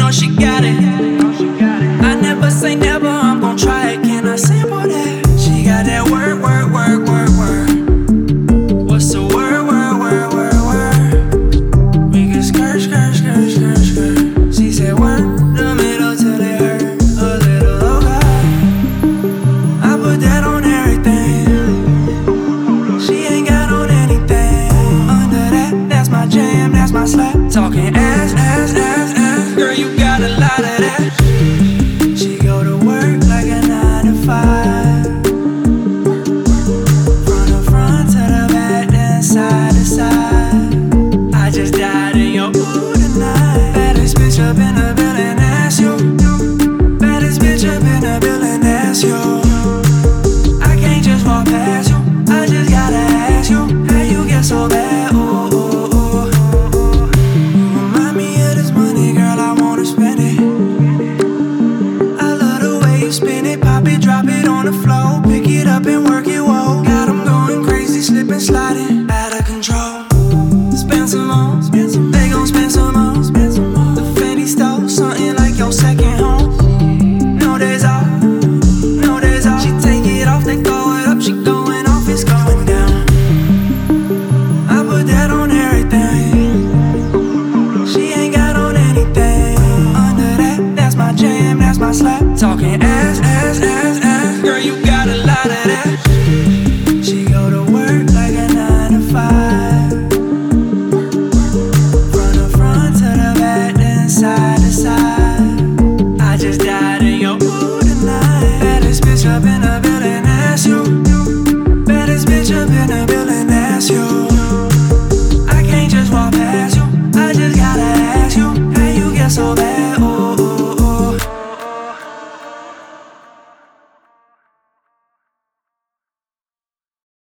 know she got it. I never say never, I'm gon' try it. Can I sample that? She got that work, work, work, work, work. What's the word, word, word, word, word? We can skirt, skirt, skirt, skirt, skirt. She said work the middle till it hurt a little, okay. I put that on everything. She ain't got on anything. Under that, that's my jam, that's my slap. Talking ass, ass, ass, ass. Girl, you got a lot of that. She go to work like a 9 to 5. From the front to the back, then side to side. I just died in your mood tonight. Baddest bitch up in the building, that's you. Baddest bitch up in the building, that's you. I can't just walk past you. I just gotta ask you, how you get so bad? Ooh, ooh, ooh. You remind me of this money, girl, I wanna spend it. I love the way you spin it, pop it, drop it on the floor. Pick it up and work it, whoa. Got 'em going crazy, slipping, sliding, out of control. Spend some more, they gon' spend some more. The Fendi stole something like your second home. No days off, no days off. She take it off, they throw it up, she going off, it's going down. I put that on everything. She ain't got on anything. Under that, that's my jam, that's my slap. Talking ass, ass, ass, ass. Girl, you got a lot of that. She go to work like a 9 to 5. From the front to the back, then side to side. I just died in your mood tonight. Baddest bitch up in the building, that's you. Baddest bitch up in the building.